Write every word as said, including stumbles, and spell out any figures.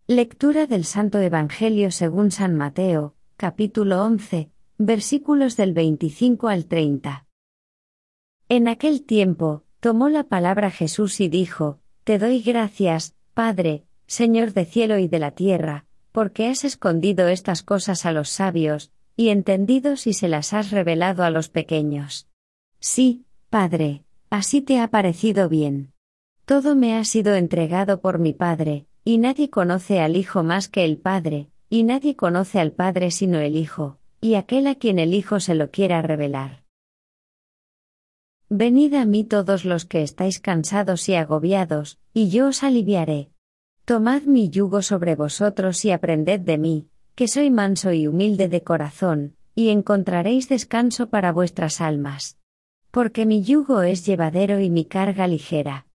Lectura del Santo Evangelio según San Mateo, capítulo once, versículos del veinticinco al treinta. En aquel tiempo, tomó la palabra Jesús y dijo: Te doy gracias, Padre, Señor de cielo y de la tierra, porque has escondido estas cosas a los sabios, y entendidos y se las has revelado a los pequeños. Sí, Padre, así te ha parecido bien. Todo me ha sido entregado por mi Padre, y nadie conoce al Hijo más que el Padre, y nadie conoce al Padre sino el Hijo, y aquel a quien el Hijo se lo quiera revelar. Venid a mí todos los que estáis cansados y agobiados, y yo os aliviaré. Tomad mi yugo sobre vosotros y aprended de mí, que soy manso y humilde de corazón, y encontraréis descanso para vuestras almas. Porque mi yugo es llevadero y mi carga ligera.